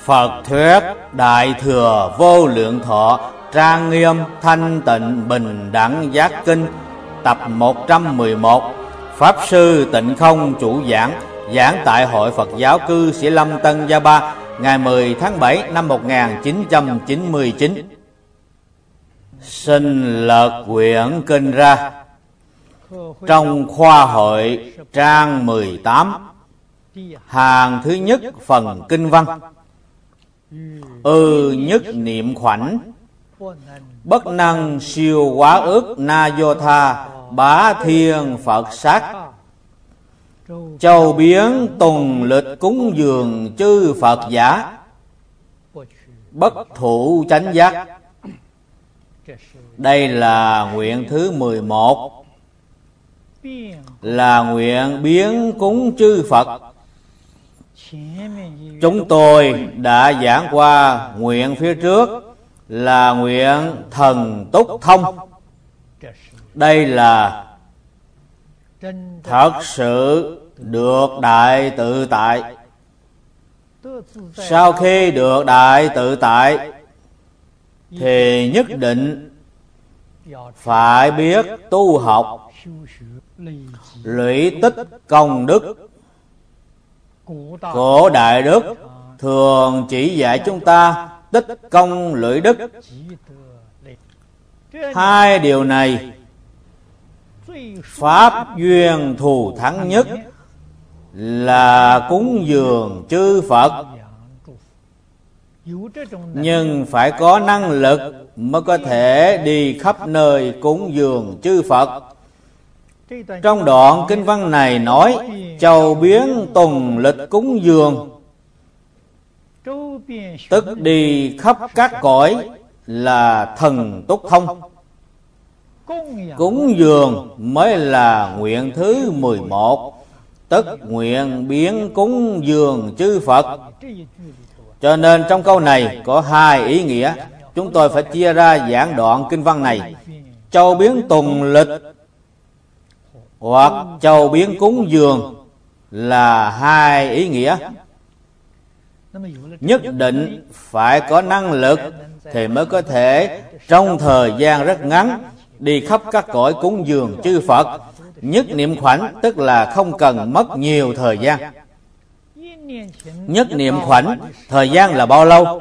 Phật thuyết Đại Thừa Vô Lượng Thọ Trang Nghiêm Thanh Tịnh Bình Đẳng Giác Kinh tập 111. Pháp Sư Tịnh Không chủ giảng, giảng tại Hội Phật giáo cư Sĩ Lâm Tân Gia Ba, ngày 10 tháng 7 năm 1999. Xin lật quyển kinh ra. Trong khoa hội trang 18, hàng thứ nhất phần kinh văn: nhất niệm khoảnh, bất năng siêu quá ước na vô tha, bá thiên Phật sát. Châu biến tùng lịch cúng dường chư Phật giả, bất thủ chánh giác. Đây là nguyện thứ 11, là nguyện biến cúng chư Phật. Chúng tôi đã giảng qua nguyện phía trước là nguyện thần túc thông. Đây là thật sự được đại tự tại. Sau khi được đại tự tại thì nhất định phải biết tu học, lũy tích công đức. Cổ Đại Đức thường chỉ dạy chúng ta tích công lũy đức. Hai điều này pháp duyên thù thắng nhất là cúng dường chư Phật. Nhưng phải có năng lực mới có thể đi khắp nơi cúng dường chư Phật. Trong đoạn kinh văn này nói châu biến tùng lịch cúng dường, tức đi khắp các cõi là thần túc thông. Cúng dường mới là nguyện thứ 11, tức nguyện biến cúng dường chư Phật. Cho nên trong câu này có hai ý nghĩa. Chúng tôi phải chia ra giảng đoạn kinh văn này. Châu biến tùng lịch hoặc châu biến cúng dường là hai ý nghĩa. Nhất định phải có năng lực thì mới có thể trong thời gian rất ngắn đi khắp các cõi cúng dường chư Phật. Nhất niệm khoảnh tức là không cần mất nhiều thời gian. Nhất niệm khoảnh thời gian là bao lâu?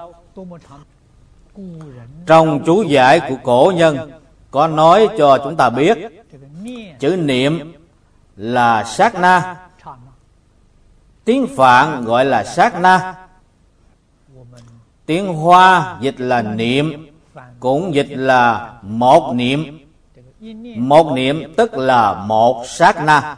Trong chú giải của cổ nhân có nói cho chúng ta biết, chữ niệm là sát na. Tiếng Phạn gọi là sát na. Tiếng Hoa dịch là niệm, cũng dịch là một niệm. Một niệm tức là một sát na.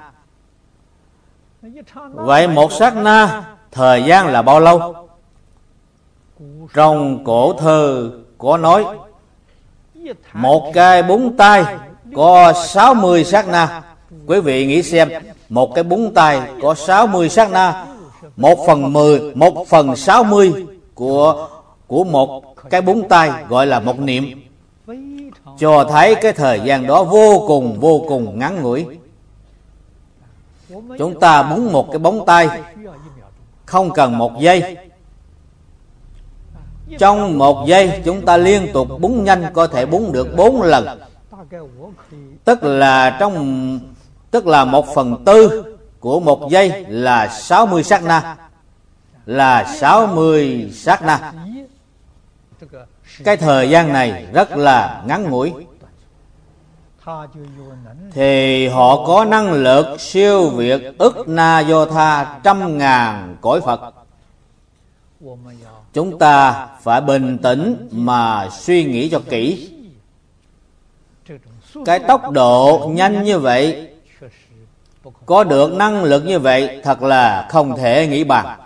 Vậy một sát na thời gian là bao lâu? Trong cổ thơ có nói một cái búng tay có 60 sát na. Quý vị nghĩ xem, một cái búng tay có 60 sát na, 1/60 của một cái búng tay gọi là một niệm, cho thấy cái thời gian đó vô cùng ngắn ngủi. Chúng ta búng một cái bóng tay không cần 1 giây. Trong 1 giây chúng ta liên tục búng nhanh có thể búng được 4 lần. Tức là 1/4 của 1 giây là 60 sát na. Là 60 sát na. Cái thời gian này rất là ngắn ngủi. Thì họ có năng lực siêu việt ức na vô tha 100.000 cõi Phật. Chúng ta phải bình tĩnh mà suy nghĩ cho kỹ. Cái tốc độ nhanh như vậy, có được năng lực như vậy thật là không thể nghĩ bàn.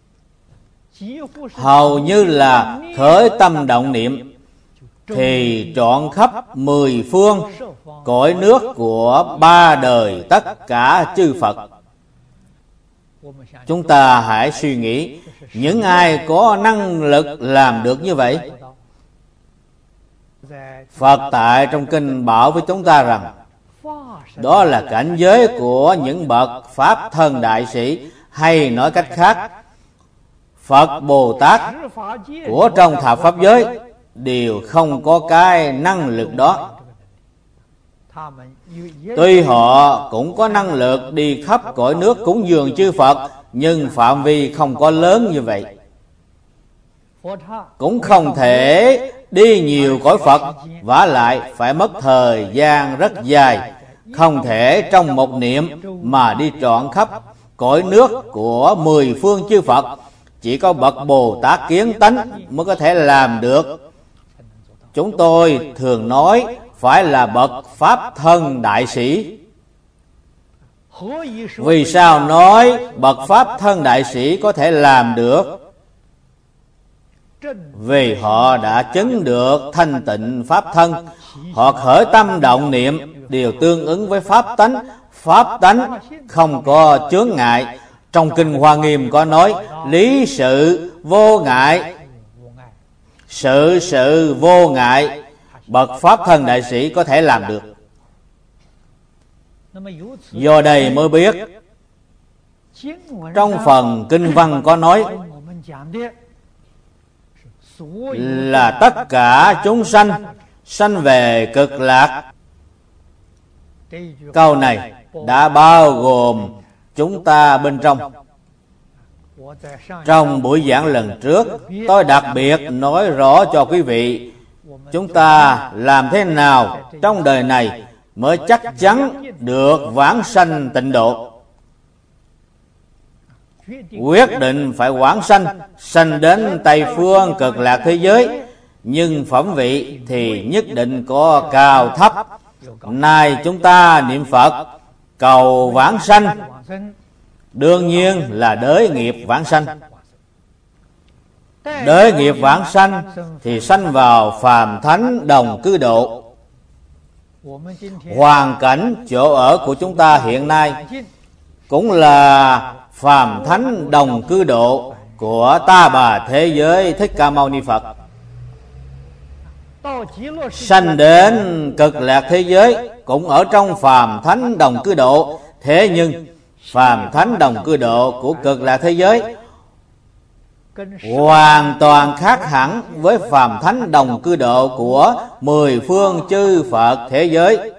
Hầu như là khởi tâm động niệm thì trọn khắp 10 phương cõi nước của 3 đời tất cả chư Phật. Chúng ta hãy suy nghĩ, những ai có năng lực làm được như vậy? Phật tại trong kinh bảo với chúng ta rằng đó là cảnh giới của những bậc pháp thân đại sĩ, hay nói cách khác, Phật Bồ Tát của trong thập pháp giới đều không có cái năng lực đó. Tuy họ cũng có năng lực đi khắp cõi nước cúng dường chư Phật, nhưng phạm vi không có lớn như vậy. Cũng không thể đi nhiều cõi Phật, vả lại phải mất thời gian rất dài, không thể trong một niệm mà đi trọn khắp cõi nước của 10 phương chư Phật. Chỉ có bậc Bồ Tát kiến tánh mới có thể làm được. Chúng tôi thường nói phải là bậc Pháp thân đại sĩ. Vì sao nói bậc Pháp thân đại sĩ có thể làm được? Vì họ đã chứng được thanh tịnh Pháp thân. Họ khởi tâm động niệm đều tương ứng với Pháp tánh. Pháp tánh không có chướng ngại. Trong Kinh Hoa Nghiêm có nói lý sự vô ngại, sự sự vô ngại. Bậc Pháp thân đại sĩ có thể làm được. Do đây mới biết trong phần kinh văn có nói là tất cả chúng sanh sanh về cực lạc. Câu này đã bao gồm chúng ta bên trong. Trong buổi giảng lần trước, tôi đặc biệt nói rõ cho quý vị chúng ta làm thế nào trong đời này mới chắc chắn được vãng sanh tịnh độ. Quyết định phải vãng sanh, sanh đến Tây phương cực lạc thế giới, nhưng phẩm vị thì nhất định có cao thấp. Nay chúng ta niệm Phật cầu vãng sanh, đương nhiên là đới nghiệp vãng sanh. Đới nghiệp vãng sanh thì sanh vào phàm thánh đồng cư độ. Hoàn cảnh chỗ ở của chúng ta hiện nay cũng là phàm thánh đồng cư độ của Ta Bà thế giới Thích Ca Mâu Ni Phật. Sanh đến cực lạc thế giới cũng ở trong phàm thánh đồng cư độ. Thế nhưng phàm thánh đồng cư độ của cực lạc thế giới hoàn toàn khác hẳn với phàm thánh đồng cư độ của 10 phương chư Phật thế giới.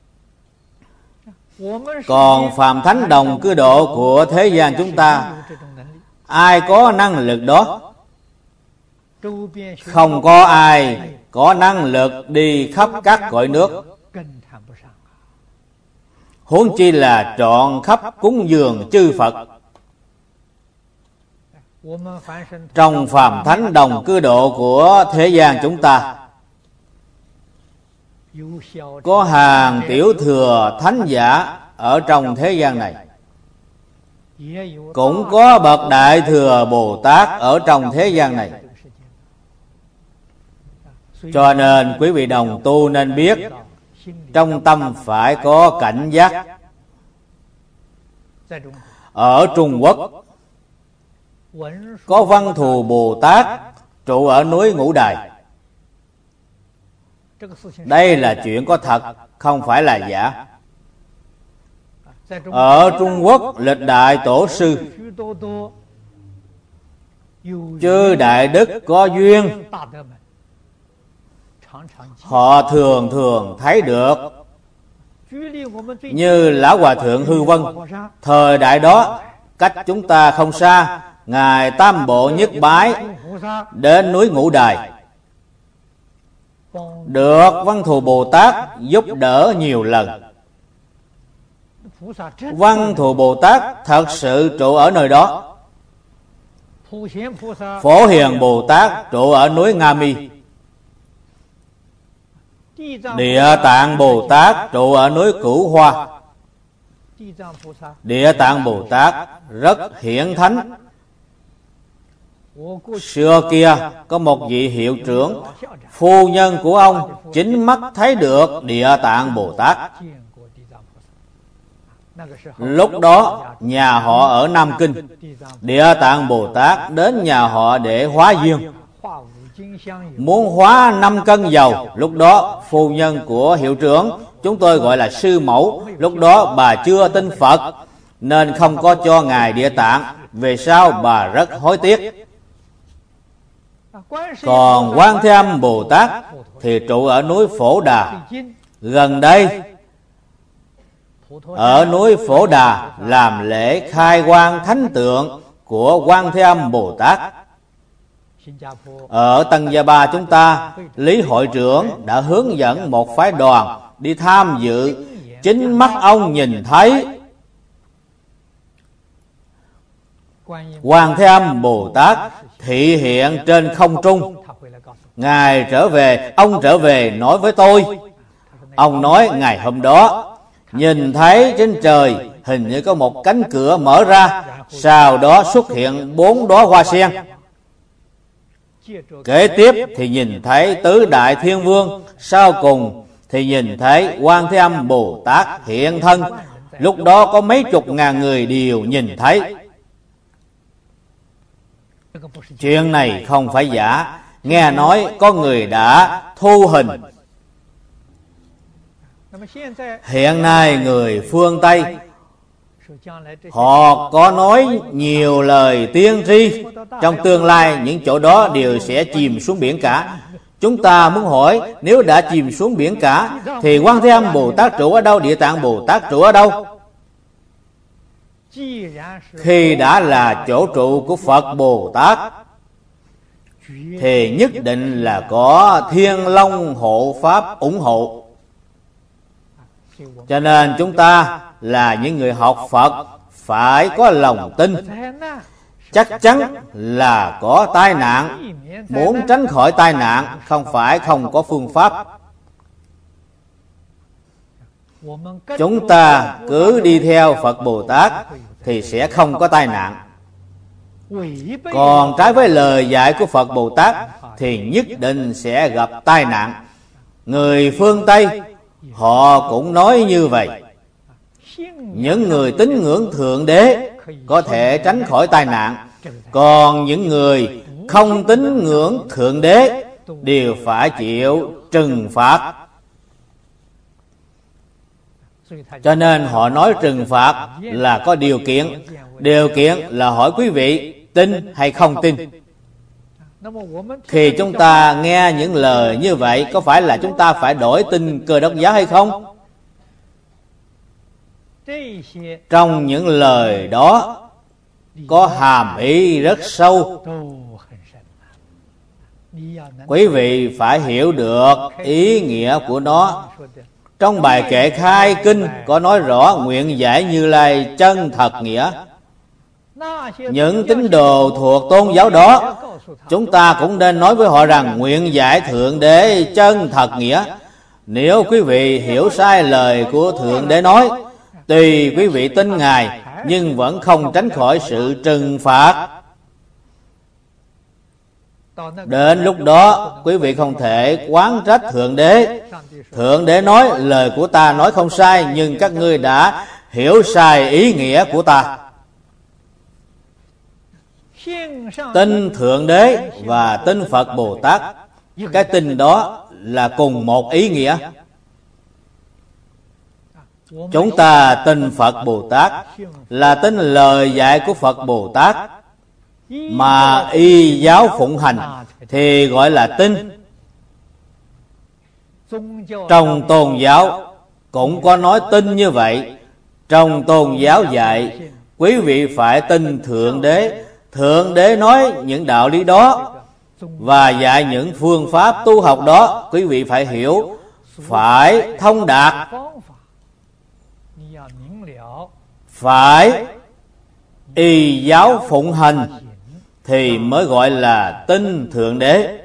Còn phàm thánh đồng cư độ của thế gian chúng ta, ai có năng lực đó? Không có ai có năng lực đi khắp các cõi nước, huống chi là trọn khắp cúng dường chư Phật. Trong phàm thánh đồng cư độ của thế gian chúng ta, có hàng tiểu thừa thánh giả ở trong thế gian này, cũng có bậc đại thừa Bồ Tát ở trong thế gian này. Cho nên quý vị đồng tu nên biết, trong tâm phải có cảnh giác. Ở Trung Quốc có Văn Thù Bồ Tát trụ ở núi Ngũ Đài. Đây là chuyện có thật, không phải là giả. Ở Trung Quốc lịch đại tổ sư, chư đại đức có duyên, họ thường thường thấy được. Như Lão Hòa Thượng Hư Vân, thời đại đó cách chúng ta không xa, Ngài Tam Bộ Nhất Bái đến núi Ngũ Đài, được Văn Thù Bồ Tát giúp đỡ nhiều lần. Văn Thù Bồ Tát thật sự trụ ở nơi đó. Phổ Hiền Bồ Tát trụ ở núi Nga Mi. Địa Tạng Bồ Tát trụ ở núi Cửu Hoa. Địa Tạng Bồ Tát rất hiển thánh. Xưa kia có một vị hiệu trưởng, phu nhân của ông chính mắt thấy được Địa Tạng Bồ Tát. Lúc đó nhà họ ở Nam Kinh, Địa Tạng Bồ Tát đến nhà họ để hóa duyên, muốn hóa 5 cân dầu. Lúc đó phu nhân của hiệu trưởng, chúng tôi gọi là sư mẫu, lúc đó bà chưa tin Phật nên không có cho Ngài Địa Tạng. Về sau bà rất hối tiếc. Còn Quan Thế Âm Bồ Tát thì trụ ở núi Phổ Đà. Gần đây ở núi Phổ Đà làm lễ khai quang thánh tượng của Quan Thế Âm Bồ Tát. Ở Tân Gia Ba chúng ta, Lý hội trưởng đã hướng dẫn một phái đoàn đi tham dự. Chính mắt ông nhìn thấy Quan Thế Âm Bồ Tát thị hiện trên không trung. Ngài trở về, ông trở về nói với tôi. Ông nói ngày hôm đó nhìn thấy trên trời hình như có một cánh cửa mở ra, sau đó xuất hiện 4 đóa hoa sen. Kế tiếp thì nhìn thấy tứ đại thiên vương, sau cùng thì nhìn thấy Quan Thế Âm Bồ Tát hiện thân. Lúc đó có mấy chục ngàn người đều nhìn thấy. Chuyện này không phải giả. Nghe nói có người đã thu hình. Hiện nay người phương Tây họ có nói nhiều lời tiên tri, trong tương lai những chỗ đó đều sẽ chìm xuống biển cả. Chúng ta muốn hỏi, nếu đã chìm xuống biển cả thì Quan Thế Âm Bồ Tát trụ ở đâu, Địa Tạng Bồ Tát trụ ở đâu? Khi đã là chỗ trụ của Phật Bồ Tát thì nhất định là có Thiên Long hộ pháp ủng hộ. Cho nên chúng ta là những người học Phật phải có lòng tin. Chắc chắn là có tai nạn. Muốn tránh khỏi tai nạn không phải không có phương pháp. Chúng ta cứ đi theo Phật Bồ Tát thì sẽ không có tai nạn. Còn trái với lời dạy của Phật Bồ Tát thì nhất định sẽ gặp tai nạn. Người phương Tây họ cũng nói như vậy. Những người tín ngưỡng Thượng Đế có thể tránh khỏi tai nạn, còn những người không tín ngưỡng Thượng Đế đều phải chịu trừng phạt. Cho nên họ nói trừng phạt là có điều kiện. Điều kiện là hỏi quý vị tin hay không tin. Khi chúng ta nghe những lời như vậy, có phải là chúng ta phải đổi tin Cơ Đốc giáo hay không? Trong những lời đó có hàm ý rất sâu. Quý vị phải hiểu được ý nghĩa của nó. Trong bài kệ khai kinh có nói rõ nguyện giải Như Lai chân thật nghĩa. Những tín đồ thuộc tôn giáo đó, chúng ta cũng nên nói với họ rằng nguyện giải Thượng Đế chân thật nghĩa. Nếu quý vị hiểu sai lời của Thượng Đế nói, tuy quý vị tin Ngài nhưng vẫn không tránh khỏi sự trừng phạt. Đến lúc đó quý vị không thể oán trách Thượng Đế. Thượng Đế nói lời của ta nói không sai, nhưng các ngươi đã hiểu sai ý nghĩa của ta. Tin Thượng Đế và tin Phật Bồ Tát, cái tin đó là cùng một ý nghĩa. Chúng ta tin Phật Bồ Tát là tin lời dạy của Phật Bồ Tát, mà y giáo phụng hành thì gọi là tin. Trong tôn giáo cũng có nói tin như vậy. Trong tôn giáo dạy quý vị phải tin Thượng Đế. Thượng Đế nói những đạo lý đó và dạy những phương pháp tu học đó, quý vị phải hiểu, phải thông đạt, phải y giáo phụng hành thì mới gọi là tin Thượng Đế.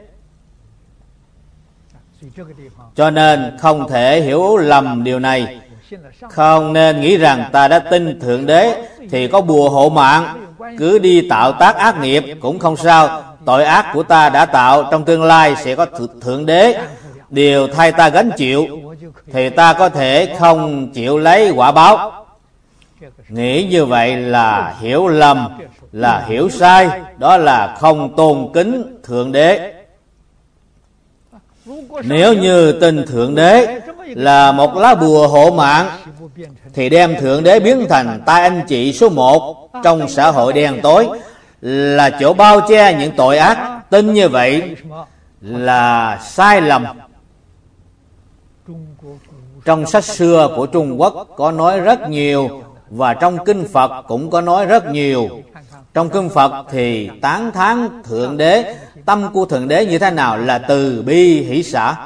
Cho nên không thể hiểu lầm điều này. Không nên nghĩ rằng ta đã tin Thượng Đế thì có bùa hộ mạng, cứ đi tạo tác ác nghiệp cũng không sao. Tội ác của ta đã tạo, trong tương lai sẽ có Thượng Đế điều thay ta gánh chịu, thì ta có thể không chịu lấy quả báo. Nghĩ như vậy là hiểu lầm, là hiểu sai, đó là không tôn kính Thượng Đế. Nếu như tin Thượng Đế là một lá bùa hộ mạng thì đem Thượng Đế biến thành tay anh chị số 1 trong xã hội đen tối, là chỗ bao che những tội ác, Tin như vậy là sai lầm. Trong sách xưa của Trung Quốc có nói rất nhiều, và trong kinh Phật cũng có nói rất nhiều. Trong kinh Phật thì tán thán Thượng Đế. Tâm của Thượng Đế như thế nào? Là từ bi hỷ xả.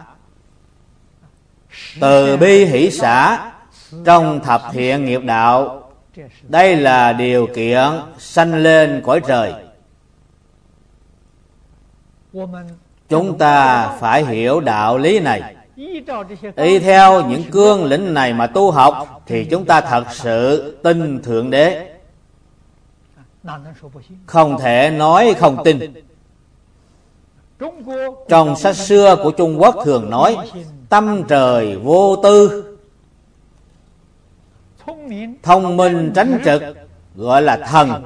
Từ bi hỷ xả trong thập thiện nghiệp đạo, đây là điều kiện sanh lên cõi trời. Chúng ta phải hiểu đạo lý này. Y theo những cương lĩnh này mà tu học thì chúng ta thật sự tin Thượng Đế. Không thể nói không tin. Trong sách xưa của Trung Quốc thường nói tâm trời vô tư, thông minh tránh trực, gọi là thần.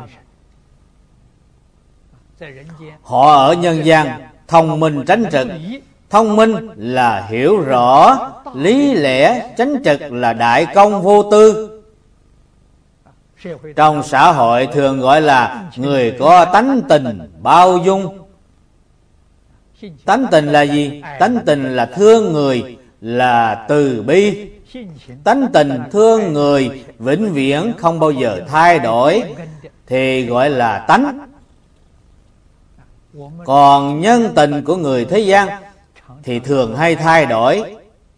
Họ ở nhân gian thông minh tránh trực. Thông minh là hiểu rõ lý lẽ, tránh trực là đại công vô tư. Trong xã hội thường gọi là người có tánh tình bao dung. Tánh tình là gì? Tánh tình là thương người, là từ bi. Tánh tình thương người vĩnh viễn không bao giờ thay đổi thì gọi là tánh. Còn nhân tình của người thế gian thì thường hay thay đổi.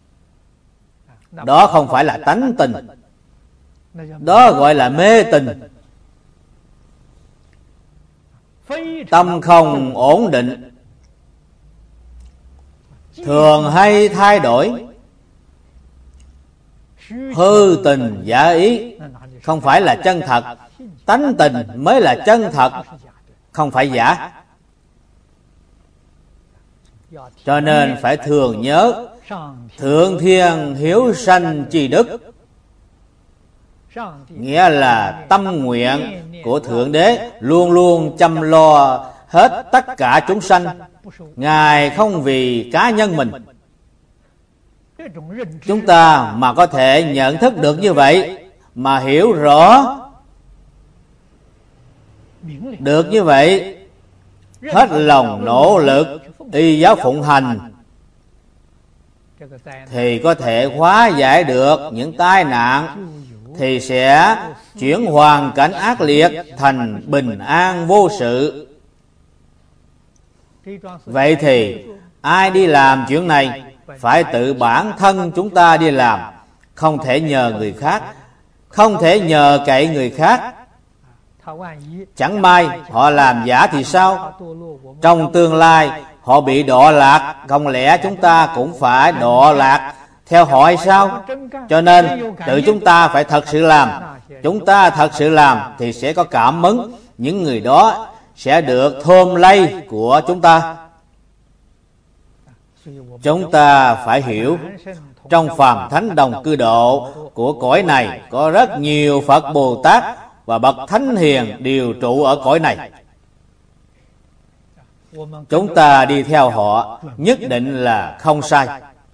Đó không phải là tánh tình, đó gọi là mê tình. Tâm không ổn định, thường hay thay đổi, hư tình giả ý, không phải là chân thật. Tánh tình mới là chân thật, không phải giả. Cho nên phải thường nhớ Thượng Thiên hiếu sanh chi đức, nghĩa là tâm nguyện của Thượng Đế luôn luôn chăm lo hết tất cả chúng sanh. Ngài không vì cá nhân mình. Chúng ta mà có thể nhận thức được như vậy, mà hiểu rõ được như vậy, hết lòng nỗ lực y giáo phụng hành, thì có thể hóa giải được những tai nạn, thì sẽ chuyển hoàn cảnh ác liệt thành bình an vô sự. Vậy thì ai đi làm chuyện này? Phải tự bản thân chúng ta đi làm, không thể nhờ người khác, không thể nhờ cậy người khác. Chẳng may họ làm giả thì sao? Trong tương lai họ bị đọa lạc, không lẽ chúng ta cũng phải đọa lạc theo họ hay sao? Cho nên tự chúng ta phải thật sự làm. Chúng ta thật sự làm thì sẽ có cảm ứng, những người đó sẽ được thơm lây của chúng ta. Chúng ta phải hiểu, trong phàm thánh đồng cư độ của cõi này có rất nhiều Phật Bồ Tát và bậc thánh hiền đều trụ ở cõi này. Chúng ta đi theo họ nhất định là không sai.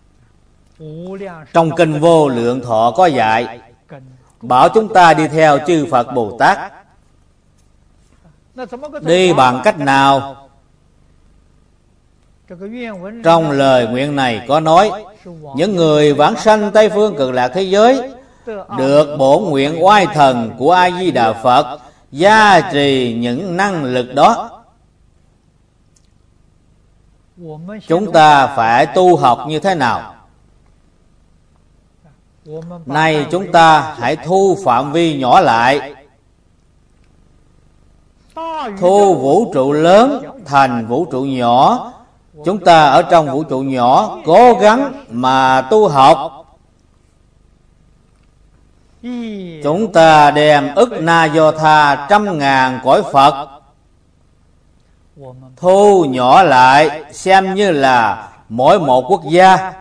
Trong kinh Vô Lượng Thọ có dạy, bảo chúng ta đi theo chư Phật Bồ Tát. Đi bằng cách nào? Trong lời nguyện này có nói, những người vãng sanh Tây Phương Cực Lạc thế giới được bổn nguyện oai thần của A Di Đà Phật gia trì những năng lực đó. Chúng ta phải tu học như thế nào? Nay chúng ta hãy thu phạm vi nhỏ lại, thu vũ trụ lớn thành vũ trụ nhỏ. Chúng ta ở trong vũ trụ nhỏ cố gắng mà tu học. Chúng ta đem ức na do tha 100.000 cõi Phật thu nhỏ lại, xem như là mỗi một quốc gia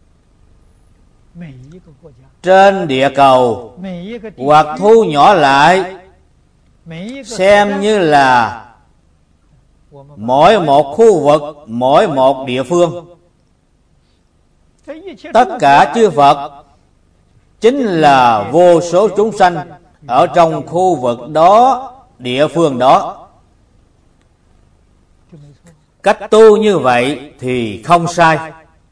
trên địa cầu, hoặc thu nhỏ lại xem như là mỗi một khu vực, mỗi một địa phương. Tất cả chư Phật chính là vô số chúng sanh ở trong khu vực đó, địa phương đó. Cách tu như vậy thì không sai.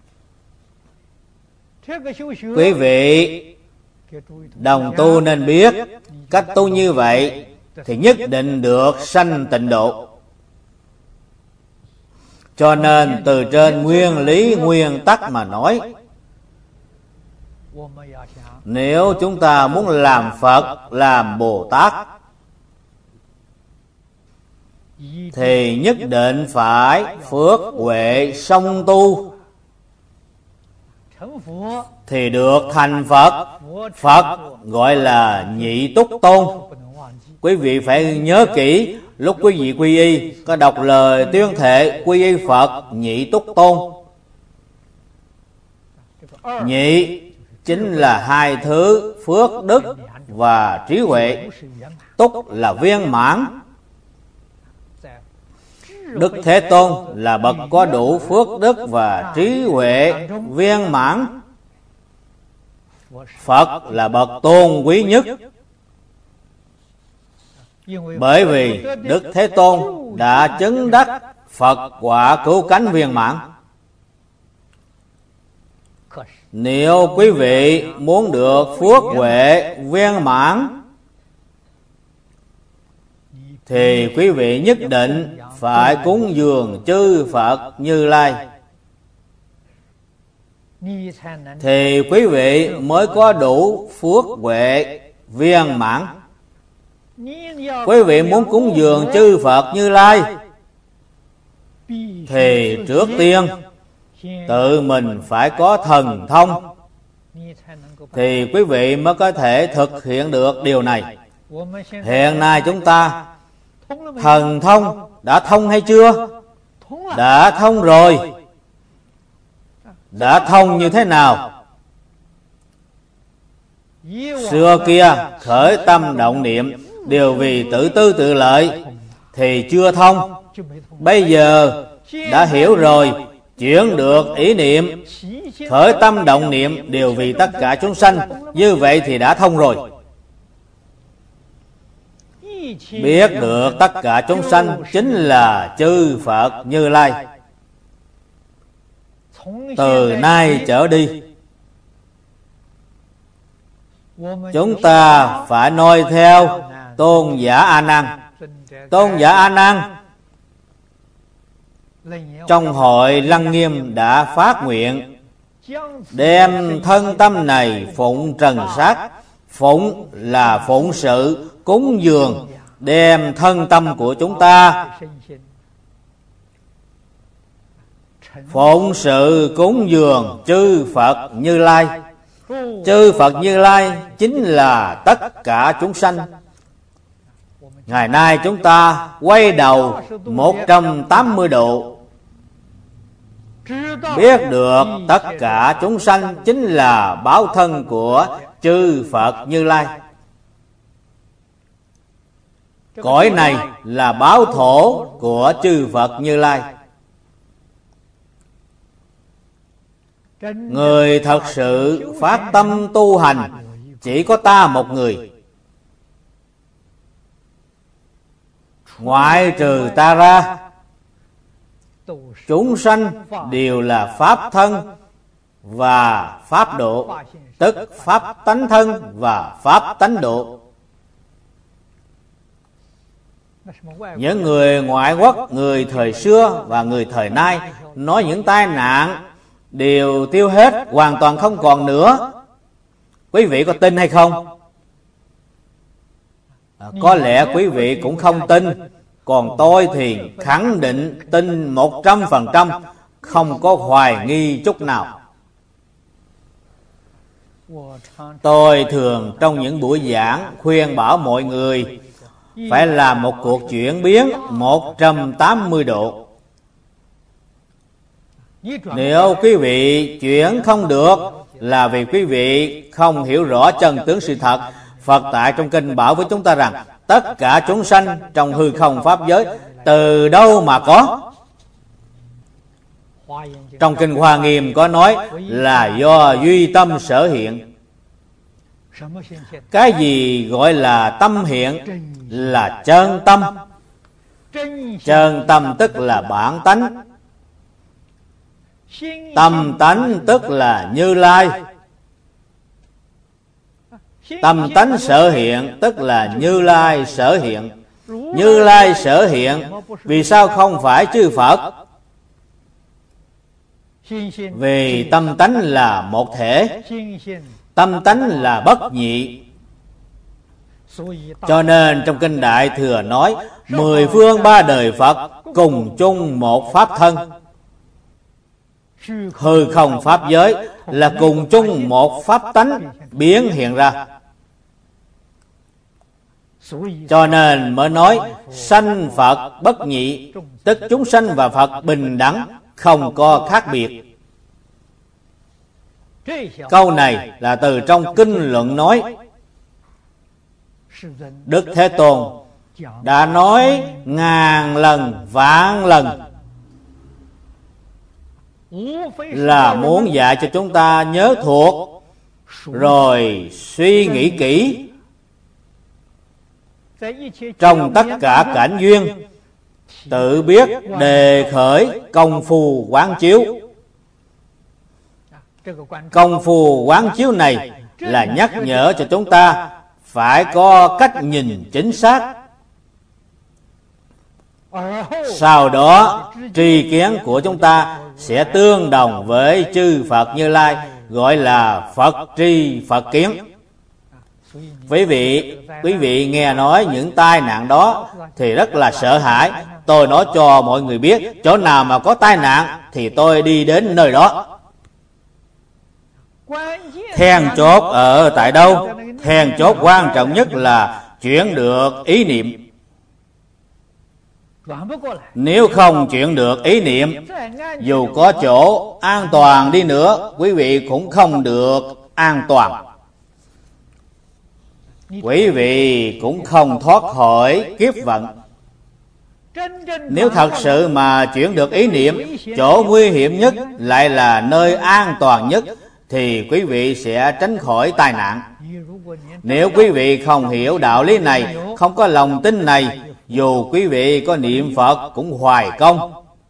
Quý vị đồng tu nên biết, cách tu như vậy thì nhất định được sanh tịnh độ. Cho nên từ trên nguyên lý nguyên tắc mà nói, nếu chúng ta muốn làm Phật, làm Bồ Tát thì nhất định phải phước huệ song tu thì được thành Phật. Phật gọi là Nhị Túc Tôn. Quý vị phải nhớ kỹ, lúc quý vị quy y có đọc lời tuyên thệ quy y Phật Nhị Túc Tôn. Nhị chính là hai thứ phước đức và trí huệ. Túc là viên mãn. Đức Thế Tôn là bậc có đủ phước đức và trí huệ viên mãn. Phật là bậc tôn quý nhất. Bởi vì Đức Thế Tôn đã chứng đắc Phật quả cứu cánh viên mãn. Nếu quý vị muốn được phước huệ viên mãn thì quý vị nhất định phải cúng dường chư Phật Như Lai, thì quý vị mới có đủ phước huệ viên mãn. Quý vị muốn cúng dường chư Phật Như Lai thì trước tiên tự mình phải có thần thông, thì quý vị mới có thể thực hiện được điều này. Hiện nay chúng ta thần thông đã thông hay chưa? Đã thông rồi. Đã thông như thế nào? Xưa kia khởi tâm động niệm đều vì tự tư tự lợi thì chưa thông. Bây giờ đã hiểu rồi, chuyển được ý niệm, khởi tâm động niệm đều vì tất cả chúng sanh, như vậy thì đã thông rồi. Biết được tất cả chúng sanh chính là chư Phật Như Lai. Từ nay trở đi, chúng ta phải noi theo Tôn giả A Nan. Tôn giả A Nan trong hội Lăng Nghiêm đã phát nguyện đem thân tâm này phụng trần sát. Phụng là phụng sự, cúng dường, đem thân tâm của chúng ta phụng sự cúng dường chư Phật Như Lai. Chư Phật Như Lai chính là tất cả chúng sanh. Ngày nay chúng ta quay đầu 180 độ, biết được tất cả chúng sanh chính là báo thân của chư Phật Như Lai. Cõi này là báo thổ của chư Phật Như Lai. Người thật sự phát tâm tu hành chỉ có ta một người. Ngoại trừ ta ra, chúng sanh đều là pháp thân và pháp độ, tức pháp tánh thân và pháp tánh độ. Những người ngoại quốc, người thời xưa và người thời nay nói những tai nạn đều tiêu hết, hoàn toàn không còn nữa. Quý vị có tin hay không? Có lẽ quý vị cũng không tin. Còn tôi thì khẳng định tin 100%, không có hoài nghi chút nào. Tôi thường trong những buổi giảng khuyên bảo mọi người phải làm một cuộc chuyển biến 180 độ. Nếu quý vị chuyển không được là vì quý vị không hiểu rõ chân tướng sự thật. Phật tại trong kinh bảo với chúng ta rằng tất cả chúng sanh trong hư không pháp giới từ đâu mà có. Trong kinh Hoa Nghiêm có nói là do duy tâm sở hiện. Cái gì gọi là tâm hiện? Là chân tâm. Chân tâm tức là bản tánh. Tâm tánh tức là Như Lai. Tâm tánh sở hiện tức là Như Lai sở hiện. Như Lai sở hiện, vì sao không phải chư Phật? Vì tâm tánh là một thể, tâm tánh là bất nhị. Cho nên trong Kinh Đại Thừa nói 10 phương 3 đời Phật cùng chung một pháp thân. Hư không pháp giới là cùng chung một pháp tánh biến hiện ra. Cho nên mới nói sanh Phật bất nhị, tức chúng sanh và Phật bình đẳng, không có khác biệt. Câu này là từ trong kinh luận nói. Đức Thế Tôn đã nói ngàn lần vạn lần, là muốn dạy cho chúng ta nhớ thuộc, rồi suy nghĩ kỹ. Trong tất cả cảnh duyên, tự biết đề khởi công phu quán chiếu. Công phu quán chiếu này là nhắc nhở cho chúng ta phải có cách nhìn chính xác. Sau đó tri kiến của chúng ta sẽ tương đồng với chư Phật Như Lai, gọi là Phật tri Phật kiến. Quý vị nghe nói những tai nạn đó thì rất là sợ hãi. Tôi nói cho mọi người biết, chỗ nào mà có tai nạn thì tôi đi đến nơi đó. Then chốt ở tại đâu? Then chốt quan trọng nhất là chuyển được ý niệm. Nếu không chuyển được ý niệm, dù có chỗ an toàn đi nữa, quý vị cũng không được an toàn. Quý vị cũng không thoát khỏi kiếp vận. Nếu thật sự mà chuyển được ý niệm, chỗ nguy hiểm nhất lại là nơi an toàn nhất, thì quý vị sẽ tránh khỏi tai nạn. Nếu quý vị không hiểu đạo lý này, không có lòng tin này, dù quý vị có niệm Phật cũng hoài công,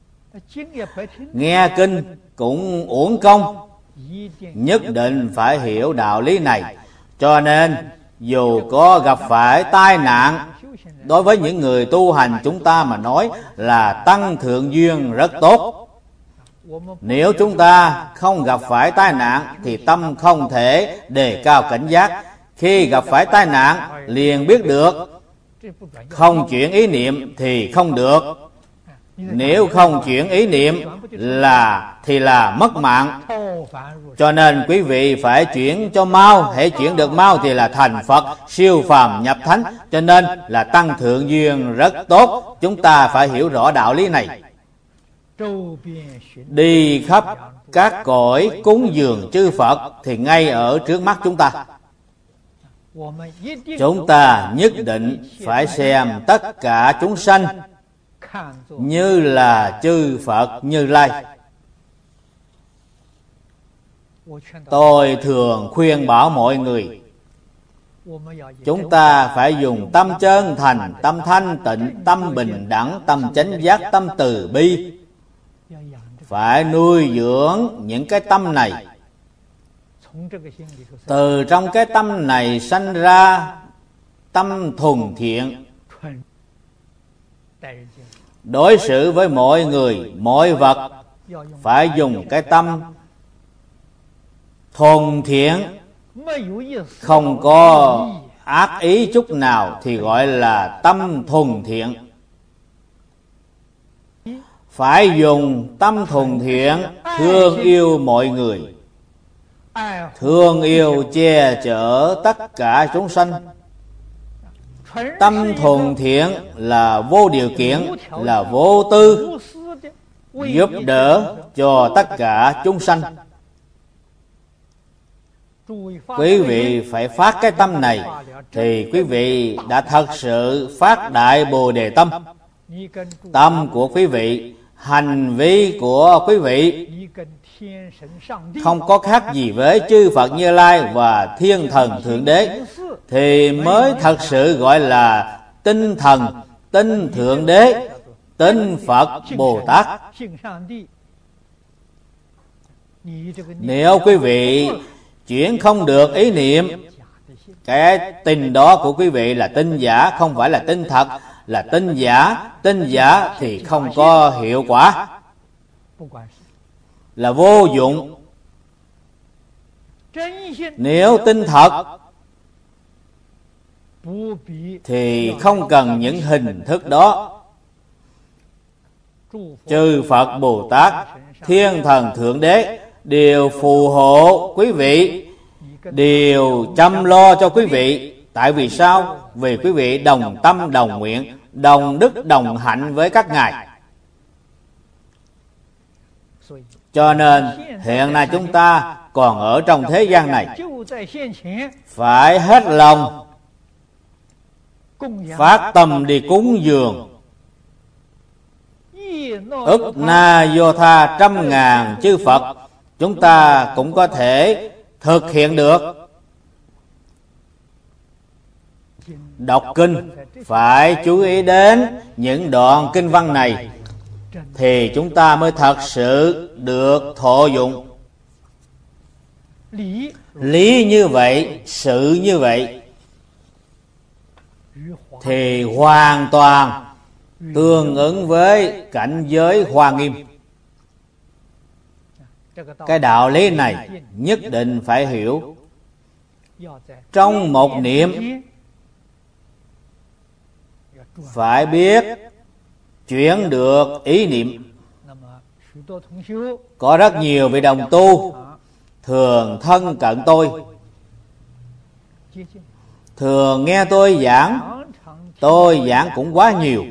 nghe kinh cũng uổng công. Nhất định phải hiểu đạo lý này. Cho nên dù có gặp phải tai nạn, đối với những người tu hành chúng ta mà nói là tăng thượng duyên rất tốt. Nếu chúng ta không gặp phải tai nạn thì tâm không thể đề cao cảnh giác. Khi gặp phải tai nạn liền biết được, không chuyển ý niệm thì không được. Nếu không chuyển ý niệm thì là mất mạng. Cho nên quý vị phải chuyển cho mau. Hãy chuyển được mau thì là thành Phật, siêu phàm nhập thánh. Cho nên là tăng thượng duyên rất tốt. Chúng ta phải hiểu rõ đạo lý này. Đi khắp các cõi cúng dường chư Phật thì ngay ở trước mắt chúng ta. Chúng ta nhất định phải xem tất cả chúng sanh như là chư Phật Như Lai. Tôi thường khuyên bảo mọi người, chúng ta phải dùng tâm chân thành, tâm thanh tịnh, tâm bình đẳng, tâm chánh giác, tâm từ bi. Phải nuôi dưỡng những cái tâm này. Từ trong cái tâm này sanh ra tâm thuần thiện. Đối xử với mọi người, mọi vật phải dùng cái tâm thuần thiện, không có ác ý chút nào thì gọi là tâm thuần thiện. Phải dùng tâm thuần thiện thương yêu mọi người, thương yêu che chở tất cả chúng sanh. Tâm thuần thiện là vô điều kiện, là vô tư, giúp đỡ cho tất cả chúng sanh. Quý vị phải phát cái tâm này thì quý vị đã thật sự phát đại Bồ Đề tâm. Tâm của quý vị, hành vi của quý vị không có khác gì với chư Phật Như Lai và thiên thần Thượng Đế, thì mới thật sự gọi là tinh thần, tinh Thượng Đế, tinh Phật Bồ Tát. Nếu quý vị chuyển không được ý niệm, cái tin đó của quý vị là tin giả, không phải là tin thật, là tin giả. Tin giả thì không có hiệu quả, là vô dụng. Nếu tin thật thì không cần những hình thức đó. Chư Phật Bồ Tát, Thiên Thần Thượng Đế đều phù hộ quý vị, đều chăm lo cho quý vị. Tại vì sao? Vì quý vị đồng tâm đồng nguyện, đồng đức đồng hạnh với các ngài. Cho nên hiện nay chúng ta còn ở trong thế gian này, phải hết lòng phát tâm đi cúng dường ức na vô tha 100.000 chư Phật. Chúng ta cũng có thể thực hiện được. Đọc kinh phải chú ý đến những đoạn kinh văn này, thì chúng ta mới thật sự được thọ dụng. Lý như vậy, sự như vậy, thì hoàn toàn tương ứng với cảnh giới Hoa Nghiêm. Cái đạo lý này nhất định phải hiểu. Trong một niệm phải biết chuyển được ý niệm. Có rất nhiều vị đồng tu thường thân cận tôi, thường nghe tôi giảng. Tôi giảng cũng quá nhiều.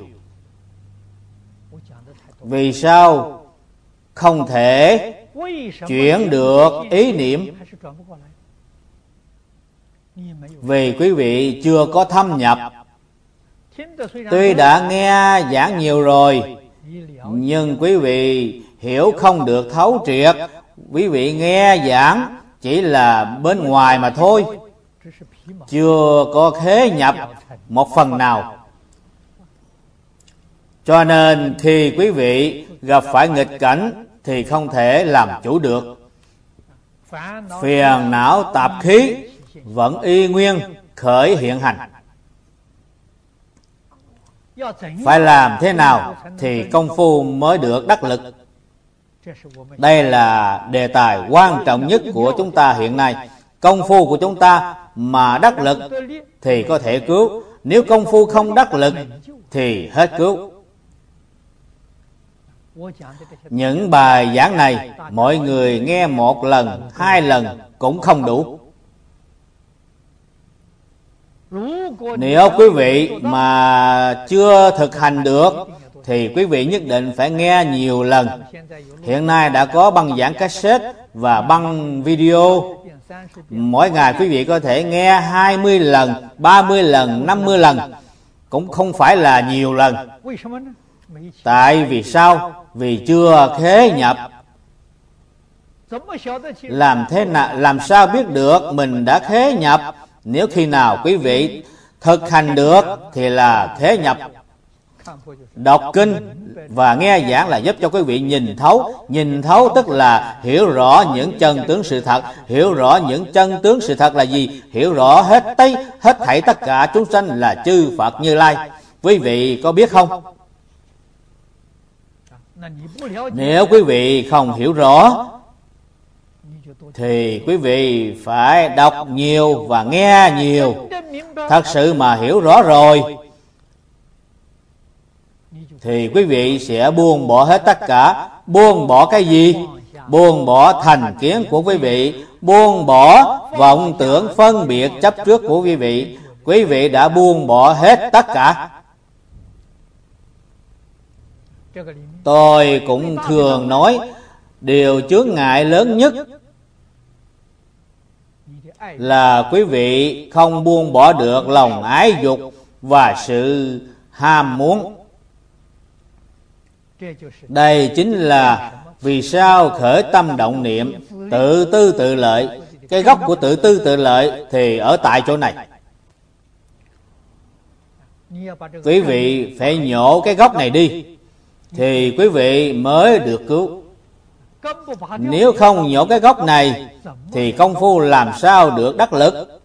Vì sao không thể chuyển được ý niệm? Vì quý vị chưa có thâm nhập. Tuy đã nghe giảng nhiều rồi, nhưng quý vị hiểu không được thấu triệt. Quý vị nghe giảng chỉ là bên ngoài mà thôi, chưa có khế nhập một phần nào. Cho nên khi quý vị gặp phải nghịch cảnh thì không thể làm chủ được. Phiền não tạp khí vẫn y nguyên khởi hiện hành. Phải làm thế nào thì công phu mới được đắc lực? Đây là đề tài quan trọng nhất của chúng ta hiện nay. Công phu của chúng ta mà đắc lực thì có thể cứu. Nếu công phu không đắc lực thì hết cứu. Những bài giảng này mọi người nghe 1 lần, 2 lần cũng không đủ. Nếu quý vị mà chưa thực hành được thì quý vị nhất định phải nghe nhiều lần. Hiện nay đã có băng giảng cassette và băng video. Mỗi ngày quý vị có thể nghe 20 lần, 30 lần, 50 lần, cũng không phải là nhiều lần. Tại vì sao? Vì chưa khế nhập. Làm sao biết được mình đã khế nhập? Nếu khi nào quý vị thực hành được thì là khế nhập. Đọc kinh và nghe giảng là giúp cho quý vị nhìn thấu. Nhìn thấu tức là hiểu rõ những chân tướng sự thật. Hiểu rõ những chân tướng sự thật là gì? Hiểu rõ hết thảy tất cả chúng sanh là chư Phật Như Lai. Quý vị có biết không? Nếu quý vị không hiểu rõ thì quý vị phải đọc nhiều và nghe nhiều. Thật sự mà hiểu rõ rồi thì quý vị sẽ buông bỏ hết tất cả. Buông bỏ cái gì? Buông bỏ thành kiến của quý vị, buông bỏ vọng tưởng phân biệt chấp trước của quý vị. Quý vị đã buông bỏ hết tất cả. Tôi cũng thường nói, điều chướng ngại lớn nhất là quý vị không buông bỏ được lòng ái dục và sự ham muốn. Đây chính là vì sao khởi tâm động niệm, tự tư tự lợi. Cái gốc của tự tư tự lợi thì ở tại chỗ này. Quý vị phải nhổ cái gốc này đi thì quý vị mới được cứu. Nếu không nhổ cái gốc này thì công phu làm sao được đắc lực?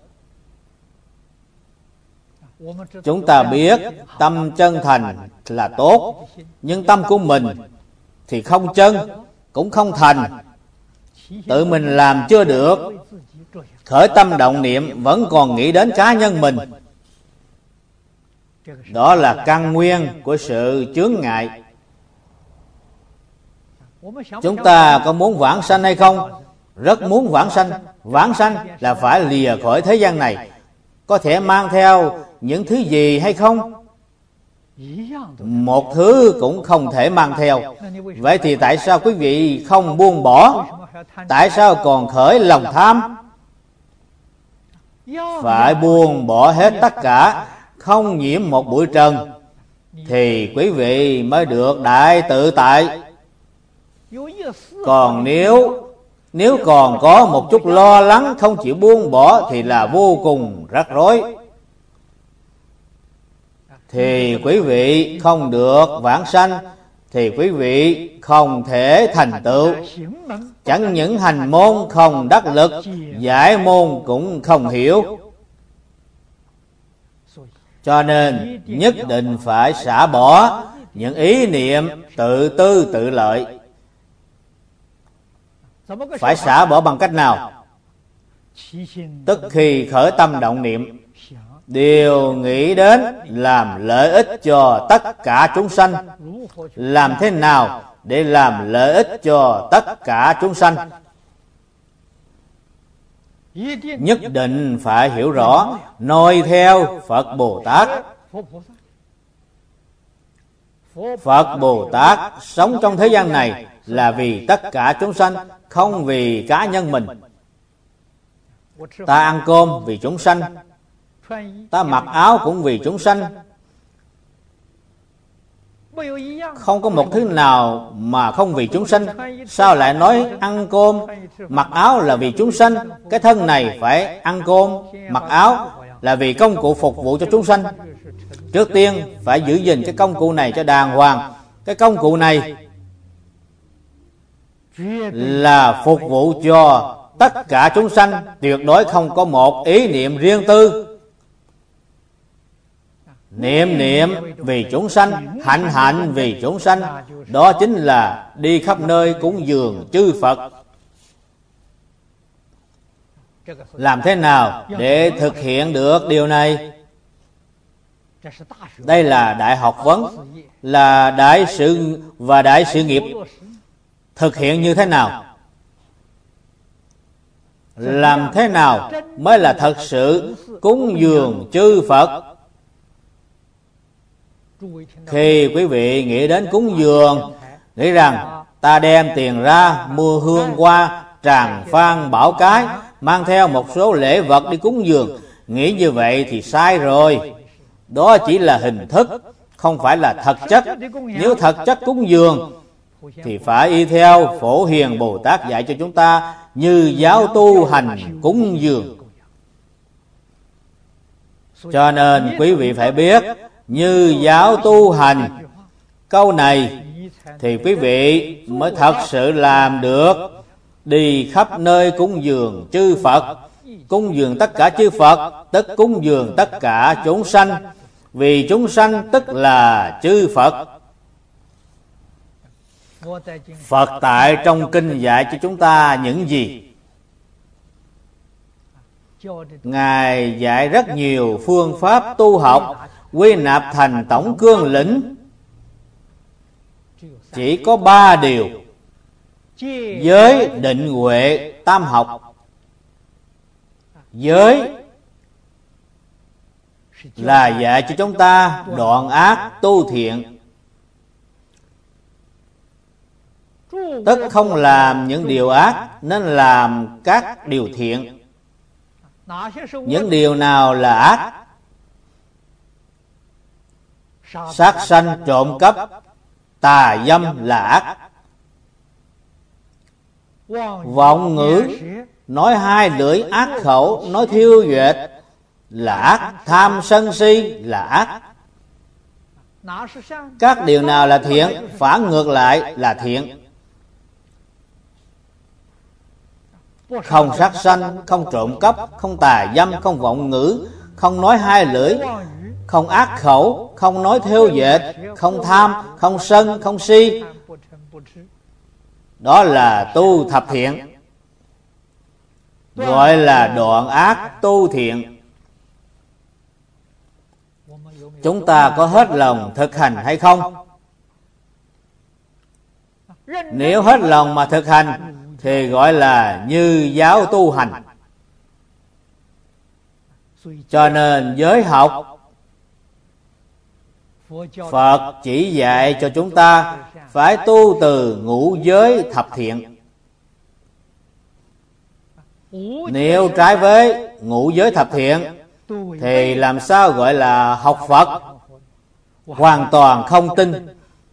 Chúng ta biết tâm chân thành là tốt, nhưng tâm của mình thì không chân cũng không thành. Tự mình làm chưa được, khởi tâm động niệm vẫn còn nghĩ đến cá nhân mình. Đó là căn nguyên của sự chướng ngại. Chúng ta có muốn vãng sanh hay không? Rất muốn vãng sanh. Vãng sanh là phải lìa khỏi thế gian này. Có thể mang theo những thứ gì hay không? Một thứ cũng không thể mang theo. Vậy thì tại sao quý vị không buông bỏ? Tại sao còn khởi lòng tham? Phải buông bỏ hết tất cả, không nhiễm một bụi trần, thì quý vị mới được đại tự tại. Còn nếu còn có một chút lo lắng không chịu buông bỏ thì là vô cùng rắc rối. Thì quý vị không được vãng sanh, thì quý vị không thể thành tựu. Chẳng những hành môn không đắc lực, giải môn cũng không hiểu. Cho nên nhất định phải xả bỏ những ý niệm tự tư tự lợi. Phải xả bỏ bằng cách nào? Tức khi khởi tâm động niệm, đều nghĩ đến làm lợi ích cho tất cả chúng sanh. Làm thế nào để làm lợi ích cho tất cả chúng sanh? Nhất định phải hiểu rõ, noi theo Phật Bồ Tát. Phật Bồ Tát sống trong thế gian này là vì tất cả chúng sanh, không vì cá nhân mình. Ta ăn cơm vì chúng sanh, ta mặc áo cũng vì chúng sanh. Không có một thứ nào mà không vì chúng sanh. Sao lại nói ăn cơm, mặc áo là vì chúng sanh? Cái thân này phải ăn cơm, mặc áo là vì công cụ phục vụ cho chúng sanh. Trước tiên phải giữ gìn cái công cụ này cho đàng hoàng. Cái công cụ này là phục vụ cho tất cả chúng sanh, tuyệt đối không có một ý niệm riêng tư. Niệm niệm vì chúng sanh, hạnh hạnh vì chúng sanh, đó chính là đi khắp nơi cúng dường chư Phật. Làm thế nào để thực hiện được điều này? Đây là đại học vấn, là đại sự và đại sự nghiệp. Thực hiện như thế nào? Làm thế nào mới là thật sự cúng dường chư Phật? Khi quý vị nghĩ đến cúng dường, nghĩ rằng ta đem tiền ra mua hương hoa, tràng phan, bảo cái, mang theo một số lễ vật đi cúng dường, nghĩ như vậy thì sai rồi. Đó chỉ là hình thức, không phải là thật chất. Nếu thật chất cúng dường thì phải y theo Phổ Hiền Bồ Tát dạy cho chúng ta, như giáo tu hành cúng dường. Cho nên quý vị phải biết, như giáo tu hành, câu này thì quý vị mới thật sự làm được. Đi khắp nơi cúng dường chư Phật. Cúng dường tất cả chư Phật tức cúng dường tất cả chúng sanh, vì chúng sanh tức là chư Phật. Phật tại trong kinh dạy cho chúng ta những gì? Ngài dạy rất nhiều phương pháp tu học, quy nạp thành tổng cương lĩnh. Chỉ có 3 điều: giới, định, huệ, tam học. Giới là dạy cho chúng ta đoạn ác tu thiện, tức không làm những điều ác nên làm các điều thiện. Những điều nào là ác? Sát sanh, trộm cắp, tà dâm là ác. Vọng ngữ, nói hai lưỡi ác khẩu, nói thiêu duyệt là ác. Tham sân si là ác. Các điều nào là thiện? Phản ngược lại là thiện. không sát sanh, không trộm cắp, không tà dâm, không vọng ngữ, không nói hai lưỡi, không ác khẩu, không nói thêu dệt, không tham, không sân, không si. Đó là tu thập thiện, gọi là đoạn ác tu thiện. Chúng ta có hết lòng thực hành hay không? Nếu hết lòng mà thực hành thì gọi là như giáo tu hành. Cho nên giới học Phật chỉ dạy cho chúng ta phải tu từ ngũ giới thập thiện. Nếu trái với ngũ giới thập thiện thì làm sao gọi là học Phật? Hoàn toàn không tin.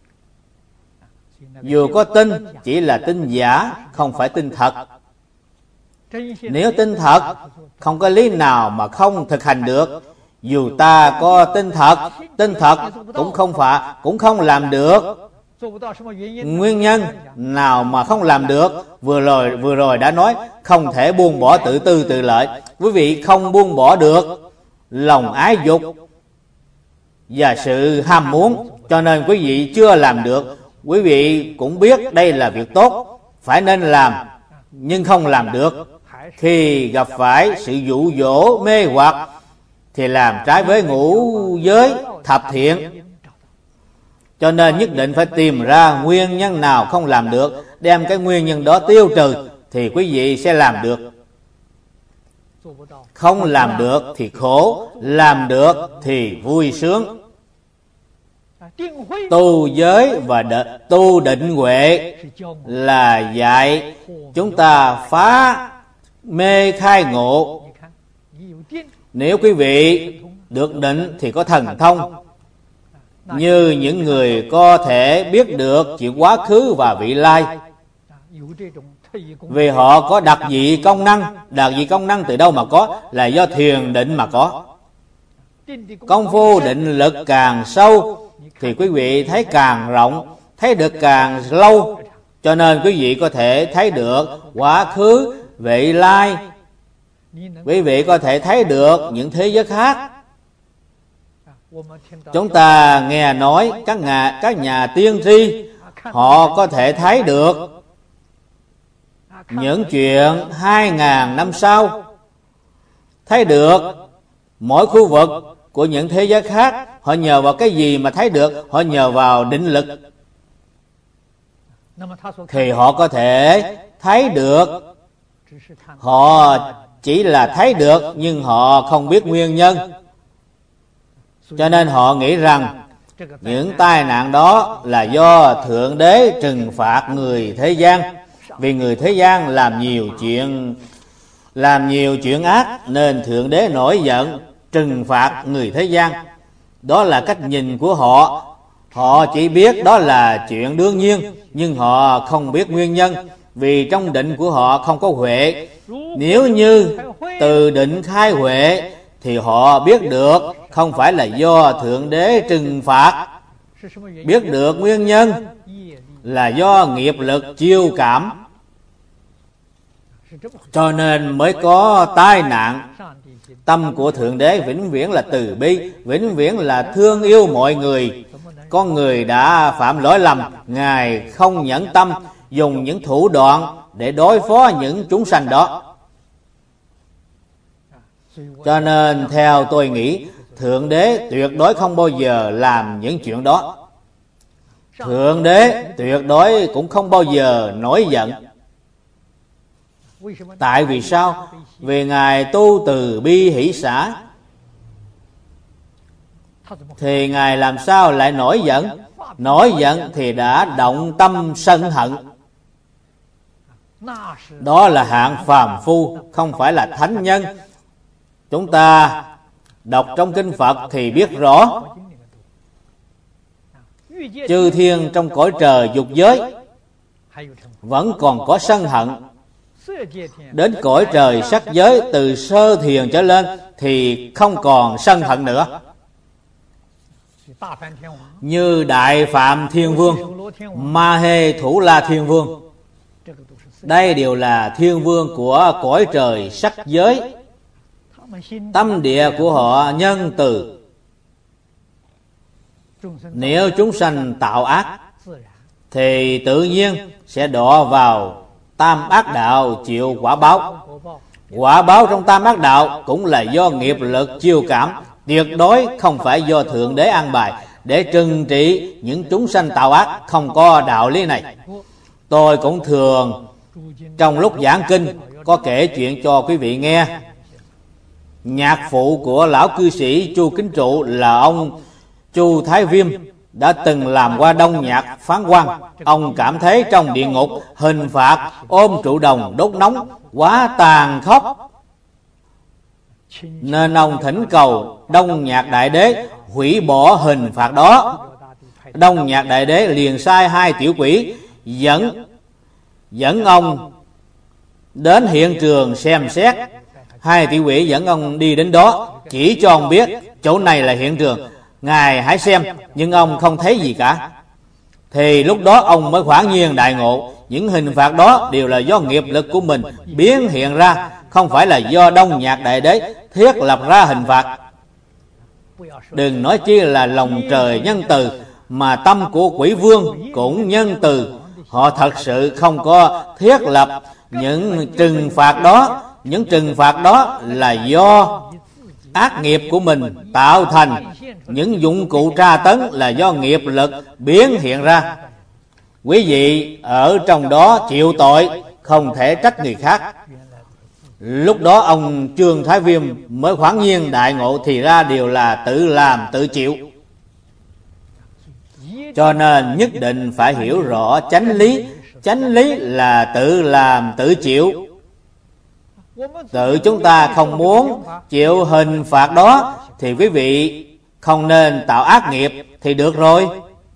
Dù có tin, chỉ là tin giả, không phải tin thật. Nếu tin thật, không có lý nào mà không thực hành được. Dù ta có tin thật cũng không làm được. Nguyên nhân nào mà không làm được? Vừa rồi đã nói không thể buông bỏ tự tư tự lợi. Quý vị không buông bỏ được lòng ái dục và sự ham muốn, cho nên quý vị chưa làm được. Quý vị cũng biết đây là việc tốt, phải nên làm, nhưng không làm được. Khi gặp phải sự dụ dỗ mê hoặc thì làm trái với ngũ giới thập thiện. Cho nên nhất định phải tìm ra nguyên nhân nào không làm được, đem cái nguyên nhân đó tiêu trừ thì quý vị sẽ làm được. Không làm được thì khổ, làm được thì vui sướng. Tu giới và tu định huệ là dạy chúng ta phá mê khai ngộ. Nếu quý vị được định thì có thần thông, như những người có thể biết được chuyện quá khứ và vị lai, vì họ có đặc dị công năng. Đặc dị công năng từ đâu mà có? Là do thiền định mà có. Công phu định lực càng sâu thì quý vị thấy càng rộng, thấy được càng lâu. Cho nên quý vị có thể thấy được quá khứ, vị lai. Quý vị có thể thấy được những thế giới khác. Chúng ta nghe nói các nhà tiên tri, họ có thể thấy được những chuyện 2.000 năm sau, thấy được mỗi khu vực của những thế giới khác. Họ nhờ vào cái gì mà thấy được? Họ nhờ vào định lực. Thì họ có thể thấy được. Họ chỉ là thấy được, nhưng họ không biết nguyên nhân. Cho nên họ nghĩ rằng những tai nạn đó là do Thượng Đế trừng phạt người thế gian. Vì người thế gian làm nhiều chuyện ác, nên Thượng Đế nổi giận trừng phạt người thế gian. Đó là cách nhìn của họ. Họ chỉ biết đó là chuyện đương nhiên, nhưng họ không biết nguyên nhân, vì trong định của họ không có huệ. Nếu như từ định khai huệ thì họ biết được không phải là do Thượng Đế trừng phạt. Biết được nguyên nhân là do nghiệp lực chiêu cảm. Cho nên mới có tai nạn. Tâm của Thượng Đế vĩnh viễn là từ bi, vĩnh viễn là thương yêu mọi người. Con người đã phạm lỗi lầm, Ngài không nhẫn tâm dùng những thủ đoạn để đối phó những chúng sanh đó. Cho nên theo tôi nghĩ, Thượng Đế tuyệt đối không bao giờ làm những chuyện đó. Thượng Đế tuyệt đối cũng không bao giờ nổi giận. Tại vì sao? Vì Ngài tu từ bi hỷ xả. Thì Ngài làm sao lại nổi giận? Nổi giận thì đã động tâm sân hận. Đó là hạng phàm phu, không phải là thánh nhân. Chúng ta đọc trong kinh Phật thì biết rõ, chư thiên trong cõi trời dục giới vẫn còn có sân hận. Đến cõi trời sắc giới, từ sơ thiền trở lên thì không còn sân hận nữa. Như Đại Phạm Thiên Vương, Ma Hê Thủ La Thiên Vương, Đây đều là thiên vương của cõi trời sắc giới. Tâm địa của họ nhân từ. Nếu chúng sanh tạo ác thì tự nhiên sẽ đọa vào tam ác đạo chịu quả báo. Quả báo trong tam ác đạo cũng là do nghiệp lực chiêu cảm, tuyệt đối không phải do Thượng Đế an bài để trừng trị những chúng sanh tạo ác. Không có đạo lý này. Tôi cũng thường trong lúc giảng kinh có kể chuyện cho quý vị nghe. Nhạc phụ của lão cư sĩ Chu Kính Trụ là ông Chu Thái Viêm đã từng làm qua Đông Nhạc phán quan. Ông cảm thấy trong địa ngục hình phạt ôm trụ đồng đốt nóng quá tàn khốc, nên ông thỉnh cầu Đông Nhạc Đại Đế hủy bỏ hình phạt đó. Đông Nhạc Đại Đế liền sai 2 tiểu quỷ dẫn ông đến hiện trường xem xét. 2 tiểu quỷ dẫn ông đi đến đó, chỉ cho ông biết chỗ này là hiện trường, ngài hãy xem. Nhưng ông không thấy gì cả. Thì lúc đó ông mới hoảng nhiên đại ngộ, những hình phạt đó đều là do nghiệp lực của mình biến hiện ra, không phải là do Đông Nhạc Đại Đế thiết lập ra hình phạt. Đừng nói chi là lòng trời nhân từ, mà tâm của quỷ vương cũng nhân từ. Họ thật sự không có thiết lập những trừng phạt đó. Những trừng phạt đó là do ác nghiệp của mình tạo thành. Những dụng cụ tra tấn là do nghiệp lực biến hiện ra. Quý vị ở trong đó chịu tội, không thể trách người khác. Lúc đó ông Trương Thái Viêm mới hoảng nhiên đại ngộ, thì ra đều là tự làm tự chịu. Cho nên nhất định phải hiểu rõ chánh lý. Chánh lý là tự làm tự chịu. Tự chúng ta không muốn chịu hình phạt đó thì quý vị không nên tạo ác nghiệp thì được rồi.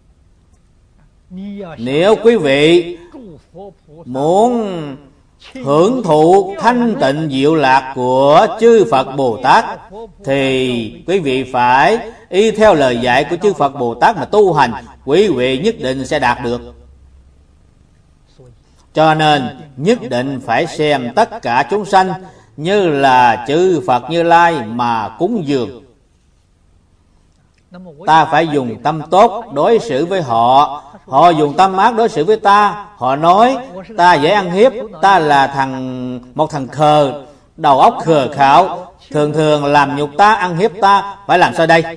Nếu quý vị muốn hưởng thụ thanh tịnh diệu lạc của chư Phật Bồ Tát thì quý vị phải y theo lời dạy của chư Phật Bồ Tát mà tu hành, quý vị nhất định sẽ đạt được. Cho nên nhất định phải xem tất cả chúng sanh như là chư Phật Như Lai mà cúng dường. Ta phải dùng tâm tốt đối xử với họ. Họ dùng tâm ác đối xử với ta. Họ nói ta dễ ăn hiếp, ta là một thằng khờ, đầu óc khờ khạo, thường thường làm nhục ta, ăn hiếp ta. Phải làm sao đây?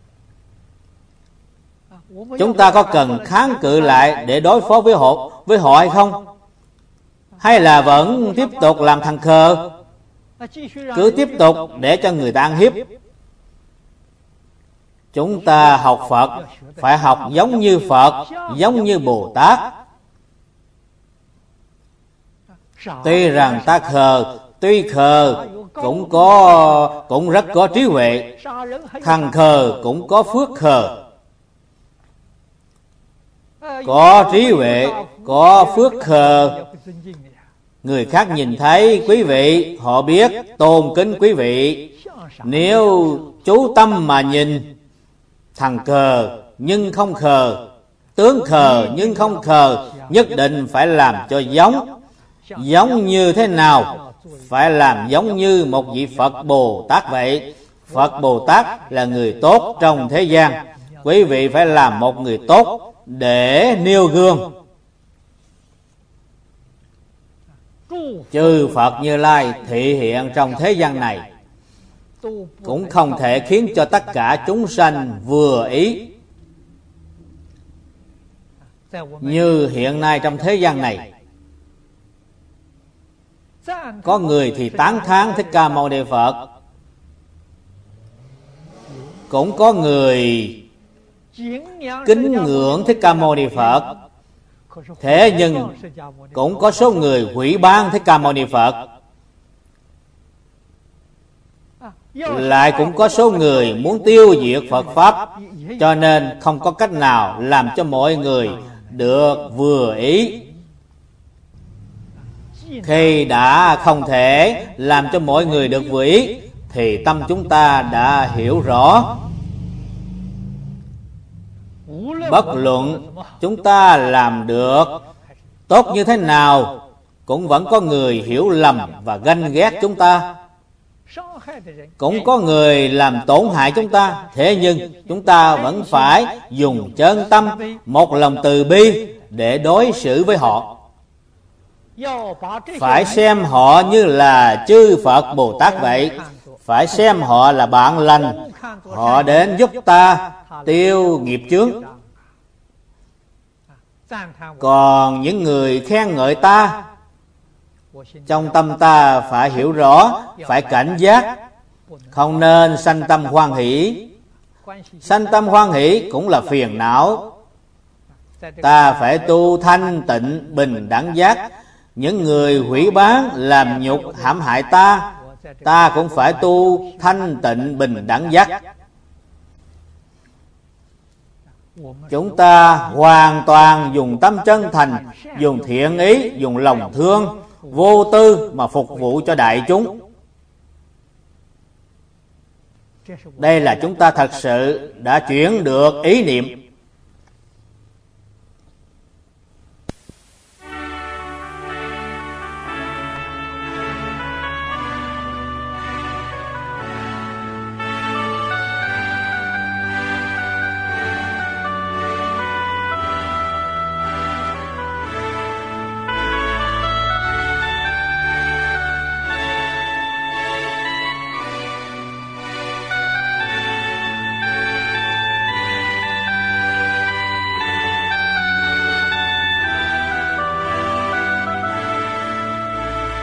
Chúng ta có cần kháng cự lại để đối phó với họ hay không? Hay là vẫn tiếp tục làm thằng khờ, cứ tiếp tục để cho người ta ăn hiếp? Chúng ta học Phật phải học giống như Phật, giống như Bồ Tát. Tuy rằng ta khờ, tuy khờ cũng rất có trí huệ. Thằng khờ cũng có phước khờ. Có trí huệ, có phước khờ. Người khác nhìn thấy quý vị, họ biết tôn kính quý vị. Nếu chú tâm mà nhìn, thằng khờ nhưng không khờ, tướng khờ nhưng không khờ, nhất định phải làm cho giống. Giống như thế nào? Phải làm giống như một vị Phật Bồ Tát vậy. Phật Bồ Tát là người tốt trong thế gian. Quý vị phải làm một người tốt để nêu gương. Chư Phật Như Lai thị hiện trong thế gian này cũng không thể khiến cho tất cả chúng sanh vừa ý. Như hiện nay trong thế gian này, có người thì tán thán Thích Ca Mâu Ni Phật, cũng có người kính ngưỡng Thích Ca Mâu Ni Phật. Thế nhưng cũng có số người hủy báng Thích Ca Mâu Ni Phật. Lại cũng có số người muốn tiêu diệt Phật Pháp. Cho nên không có cách nào làm cho mọi người được vừa ý. Khi đã không thể làm cho mọi người được vừa ý thì tâm chúng ta đã hiểu rõ. Bất luận chúng ta làm được tốt như thế nào cũng vẫn có người hiểu lầm và ganh ghét chúng ta, cũng có người làm tổn hại chúng ta. Thế nhưng chúng ta vẫn phải dùng chân tâm, một lòng từ bi để đối xử với họ. Phải xem họ như là chư Phật Bồ Tát vậy. Phải xem họ là bạn lành. Họ đến giúp ta tiêu nghiệp chướng. Còn những người khen ngợi ta, trong tâm ta phải hiểu rõ, phải cảnh giác, không nên sanh tâm hoan hỷ. Sanh tâm hoan hỷ cũng là phiền não. Ta phải tu thanh tịnh bình đẳng giác. Những người hủy báng làm nhục hãm hại ta, ta cũng phải tu thanh tịnh bình đẳng giác. Chúng ta hoàn toàn dùng tâm chân thành, dùng thiện ý, dùng lòng thương, vô tư mà phục vụ cho đại chúng. Đây là chúng ta thật sự đã chuyển được ý niệm.